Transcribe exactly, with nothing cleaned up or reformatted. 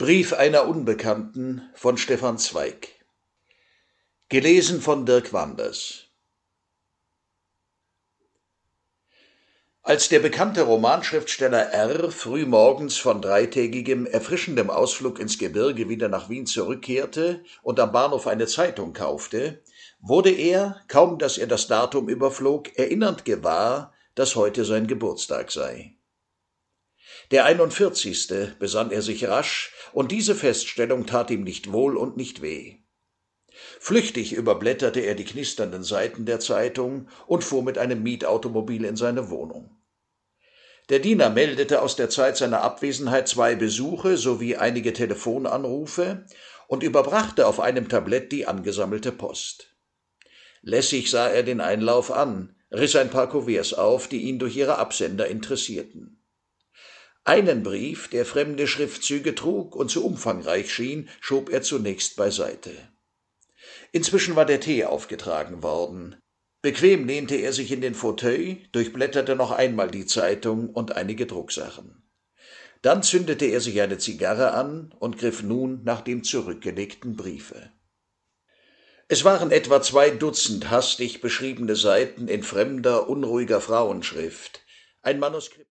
Brief einer Unbekannten von Stefan Zweig. Gelesen von Dirk Wanders. Als der bekannte Romanschriftsteller R. frühmorgens von dreitägigem, erfrischendem Ausflug ins Gebirge wieder nach Wien zurückkehrte und am Bahnhof eine Zeitung kaufte, wurde er, kaum dass er das Datum überflog, erinnernd gewahr, dass heute sein Geburtstag sei. Der einundvierzigste besann er sich rasch, und diese Feststellung tat ihm nicht wohl und nicht weh. Flüchtig überblätterte er die knisternden Seiten der Zeitung und fuhr mit einem Mietautomobil in seine Wohnung. Der Diener meldete aus der Zeit seiner Abwesenheit zwei Besuche sowie einige Telefonanrufe und überbrachte auf einem Tablett die angesammelte Post. Lässig sah er den Einlauf an, riss ein paar Kuverts auf, die ihn durch ihre Absender interessierten. Einen Brief, der fremde Schriftzüge trug und zu umfangreich schien, schob er zunächst beiseite. Inzwischen war der Tee aufgetragen worden. Bequem lehnte er sich in den Fauteuil, durchblätterte noch einmal die Zeitung und einige Drucksachen. Dann zündete er sich eine Zigarre an und griff nun nach dem zurückgelegten Briefe. Es waren etwa zwei Dutzend hastig beschriebene Seiten in fremder, unruhiger Frauenschrift, ein Manuskript.